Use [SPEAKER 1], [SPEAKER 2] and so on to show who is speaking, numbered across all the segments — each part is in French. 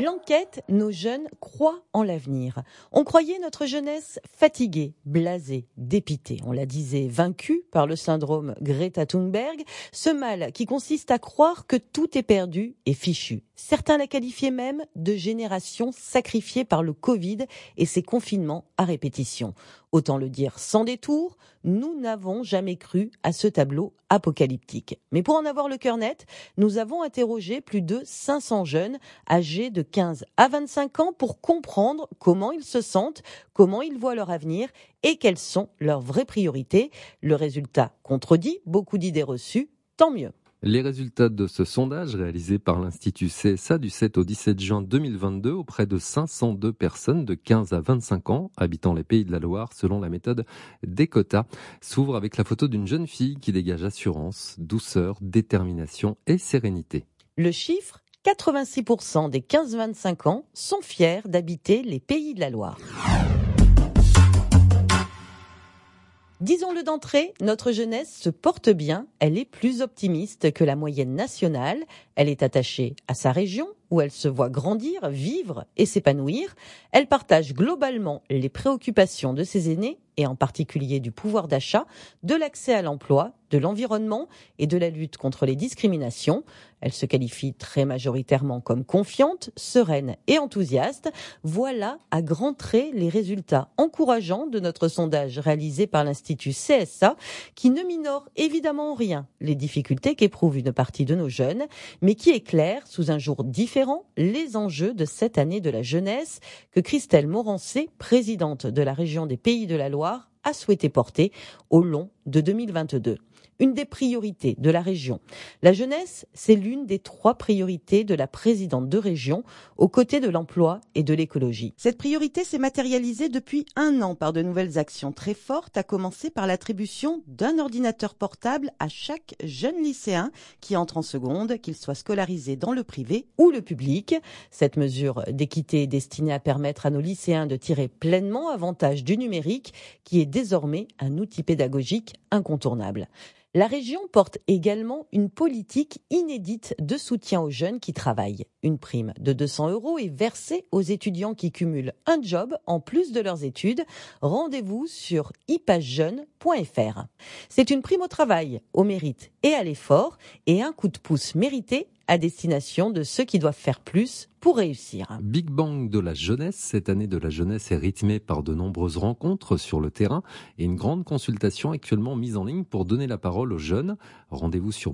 [SPEAKER 1] L'enquête, nos jeunes croient en l'avenir. On croyait notre jeunesse fatiguée, blasée, dépitée. On la disait vaincue par le syndrome Greta Thunberg, ce mal qui consiste à croire que tout est perdu et fichu. Certains la qualifiaient même de génération sacrifiée par le Covid et ses confinements à répétition. Autant le dire sans détour, nous n'avons jamais cru à ce tableau apocalyptique. Mais pour en avoir le cœur net, nous avons interrogé plus de 500 jeunes âgés de 15 à 25 ans pour comprendre comment ils se sentent, comment ils voient leur avenir et quelles sont leurs vraies priorités. Le résultat contredit beaucoup d'idées reçues, tant mieux.
[SPEAKER 2] Les résultats de ce sondage réalisé par l'Institut CSA du 7 au 17 juin 2022 auprès de 502 personnes de 15 à 25 ans habitant les Pays de la Loire selon la méthode Dekota s'ouvrent avec la photo d'une jeune fille qui dégage assurance, douceur, détermination et sérénité.
[SPEAKER 1] Le chiffre, 86% des 15-25 ans sont fiers d'habiter les Pays de la Loire. Disons-le d'entrée, notre jeunesse se porte bien, elle est plus optimiste que la moyenne nationale, elle est attachée à sa région où elle se voit grandir, vivre et s'épanouir. Elle partage globalement les préoccupations de ses aînés et en particulier du pouvoir d'achat, de l'accès à l'emploi, de l'environnement et de la lutte contre les discriminations. Elle se qualifie très majoritairement comme confiante, sereine et enthousiaste. Voilà à grands traits les résultats encourageants de notre sondage réalisé par l'Institut CSA qui ne minore évidemment en rien les difficultés qu'éprouve une partie de nos jeunes, mais qui éclaire sous un jour différent les enjeux de cette année de la jeunesse que Christelle Morancé, présidente de la région des Pays de la Loire, a souhaité porter au long de 2022. Une des priorités de la région. La jeunesse, c'est l'une des 3 priorités de la présidente de région, aux côtés de l'emploi et de l'écologie. Cette priorité s'est matérialisée depuis 1 an par de nouvelles actions très fortes, à commencer par l'attribution d'un ordinateur portable à chaque jeune lycéen qui entre en seconde, qu'il soit scolarisé dans le privé ou le public. Cette mesure d'équité est destinée à permettre à nos lycéens de tirer pleinement avantage du numérique, qui est désormais un outil pédagogique incontournable. La région porte également une politique inédite de soutien aux jeunes qui travaillent. Une prime de 200 € est versée aux étudiants qui cumulent un job en plus de leurs études. Rendez-vous sur ipagejeune.fr. C'est une prime au travail, au mérite et à l'effort et un coup de pouce mérité à destination de ceux qui doivent faire plus pour réussir.
[SPEAKER 2] Big Bang de la jeunesse. Cette année de la jeunesse est rythmée par de nombreuses rencontres sur le terrain et une grande consultation actuellement mise en ligne pour donner la parole aux jeunes. Rendez-vous sur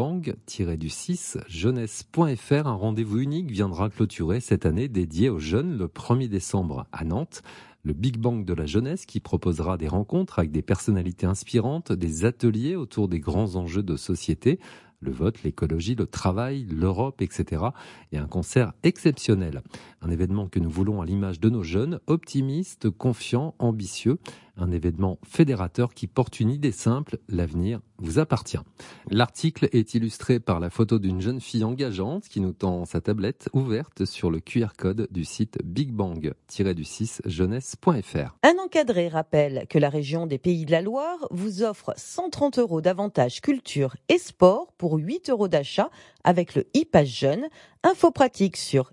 [SPEAKER 2] bigbang-6 jeunesse.fr. Un rendez-vous unique viendra clôturer cette année dédié aux jeunes le 1er décembre à Nantes. Le Big Bang de la jeunesse qui proposera des rencontres avec des personnalités inspirantes, des ateliers autour des grands enjeux de société, le vote, l'écologie, le travail, l'Europe, etc. et un concert exceptionnel. Un événement que nous voulons à l'image de nos jeunes, optimistes, confiants, ambitieux. Un événement fédérateur qui porte une idée simple, l'avenir vous appartient. L'article est illustré par la photo d'une jeune fille engageante qui nous tend sa tablette ouverte sur le QR code du site bigbang-6 jeunesse.fr.
[SPEAKER 1] Un encadré rappelle que la région des Pays de la Loire vous offre 130 € d'avantages culture et sport pour 8 € d'achat avec le e-pass jeune. Info pratique sur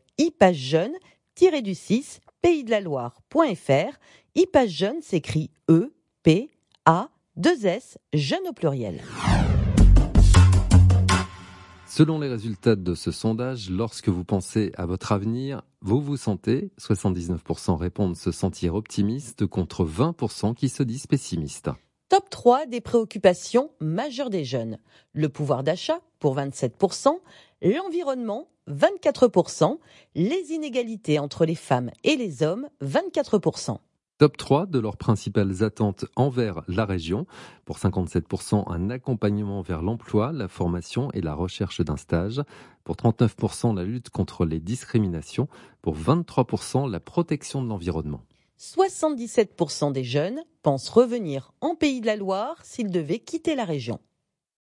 [SPEAKER 1] ipagejeune-6 paysdelaloire.fr. e-pass jeune s'écrit E-P-A-2-S, jeune au pluriel.
[SPEAKER 2] Selon les résultats de ce sondage, lorsque vous pensez à votre avenir, vous vous sentez, 79% répondent se sentir optimistes contre 20% qui se disent pessimistes.
[SPEAKER 1] Top 3 des préoccupations majeures des jeunes. Le pouvoir d'achat pour 27%, l'environnement 24%, les inégalités entre les femmes et les hommes 24%.
[SPEAKER 2] Top 3 de leurs principales attentes envers la région. Pour 57%, un accompagnement vers l'emploi, la formation et la recherche d'un stage. Pour 39%, la lutte contre les discriminations. Pour 23%, la protection de l'environnement.
[SPEAKER 1] 77% des jeunes pensent revenir en Pays de la Loire s'ils devaient quitter la région.